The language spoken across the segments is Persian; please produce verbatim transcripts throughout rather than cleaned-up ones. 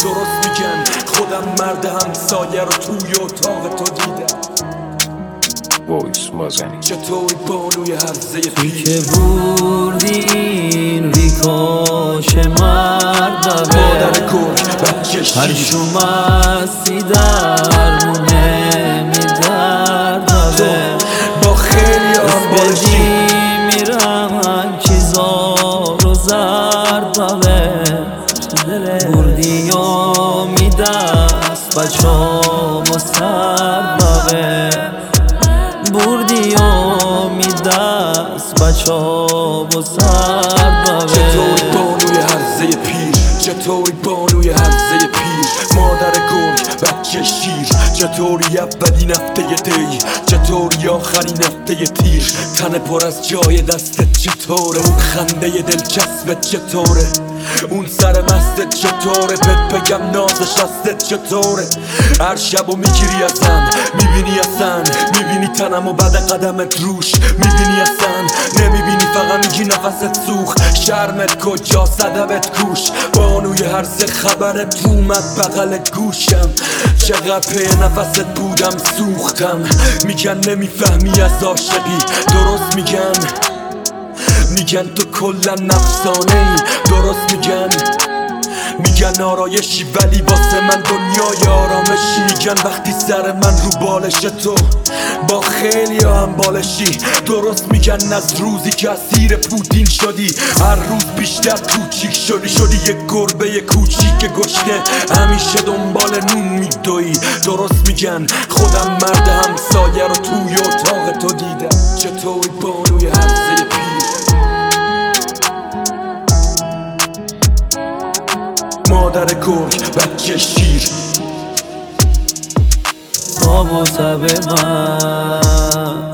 درست میگن خودم مرد همسایه رو توی اتاق تو دیدم. وایس مازنی چطوری بانوی هرزه پیش که بردی این ریکاش مرد مادر گرگ بچه شیر هر شومستی در مونه میدردوه با خیلی هم بالشی میرم چیزا رو زردوه بردی و میدست بچه و سردوه بردی و میدست بچه و سردوه چطوری بانوی هرزه پیر چطوری بانوی هرزه پیر مادر گرگ بچه شیر چطوری اولین هفته دی چطوری آخرین هفته تیر تن پر از جای دستت چطوره اون خنده دلچسبت چطوره اون سر مستت چطوره بهت بگم نازش هستت چطوره هر شب و میگیری ازم میبینی اصلا میبینی تنم و بعد قدمت روش میبینی اصلا نمیبینی فقط میگی نفست سوخ شرمت کجا صدبت کوش بانوی هرزه خبرت اومد بغل گوشم چقدر پی نفست بودم سوختم میگن نمیفهمی از عاشقی درست میگن میگن تو کلا نفسانه ای درست میگن میگن آرایشی ولی واسه من دنیای آرامشی میگن وقتی سر من رو بالش تو با خیلی هم بالشی درست میگن از روزی که اسیر پوتین شدی هر روز بیشتر کوچیک شدی شدی یک گربه کوچیک گشنه همیشه دنبال نون میدوی درست میگن خودم مرد همسایه رو توی اتاق تو دیدم چطوری بانوی هرزه پیر مادر گرگ بچه شیر آب و تب من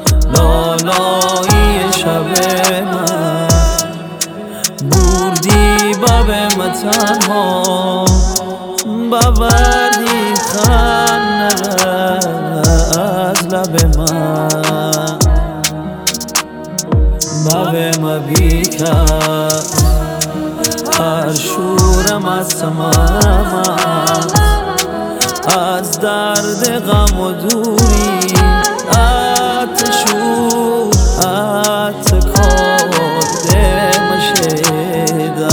لالایی شب من بردی باب من تنها بوردی خنده از لب من باب من بیکن هر شورم از سمامت از درد غم و دوری اتشور اتکارده مشیده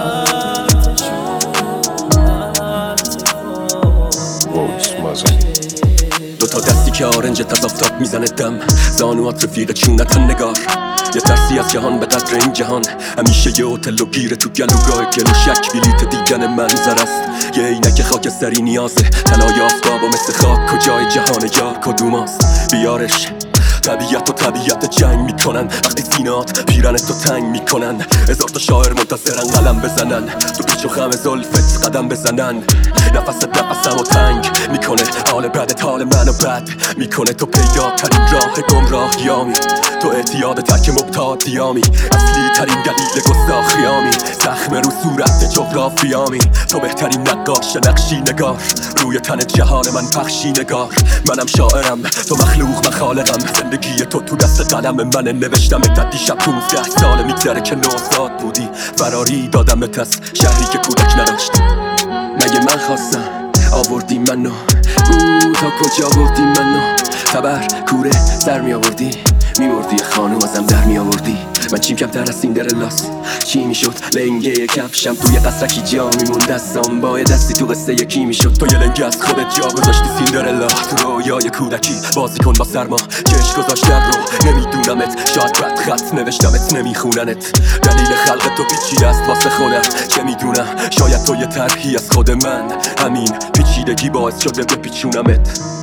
وایس مازنی دو تا دستی که آرنجت از آفتاب میزنه دم زانوات رفیق چونتن نگار یه ترسی از جهان به قدر این جهان همیشه یه هتل و گیره تو گلوگاه گلو شک بلیت دیدن منظر است یه عینک خاکستری نیازه طلای آفتاب و مثل خاک کجای جهان یار کدوماست بیارش طبیعت و طبیعت جنگ میکنن وقتی سینات پیرنت تو تنگ میکنن هزار تا شاعر منتظرن قلم بزنن تو پیچ و خم زلفت قدم بزنن نفست نفسم و تنگ میکنه حال بدت حال منو بد میکنه تو پیدا ترین راه گمراهیامی تو اعتیاد ترک مبتادیامی اصلی ترین دلیل گستاخیامی زخم رو صورت جغرافیامی تو بهترین نقاش نقشی نگار روی تن جهان من پخشی نگار منم شاعرم تو مخلوق من خالقم زندگی تو تو دست قلم منه نوشتم تا دیشب پونزده سال میگذره که نوزاد بودی فراری دادمت از شهری که کودک نداشت مگه من خواستم آوردی منو او تا کجا بردی منو خبر کوره سر می آوردی میبردی خانوم ازم در می آوردی من چیم کمتر از سیندرلاس چی میشد لنگه کفشم توی قصرکی جا میمون دستم با دستی تو قصه یکی میشد تو یه لنگه از خودت جا گذاشتی سیندرلا تو رویای کودکی بازی کن با سرما چش گذاشت در رو نمیدونمت شاید رد خط نوشتمت نمیخوننت دلیل خلق تو پیچیده است واسه خودم چه میدونم شاید تو یه طرحی از خود من همین پیچیدگی باعث شده بپیچونمت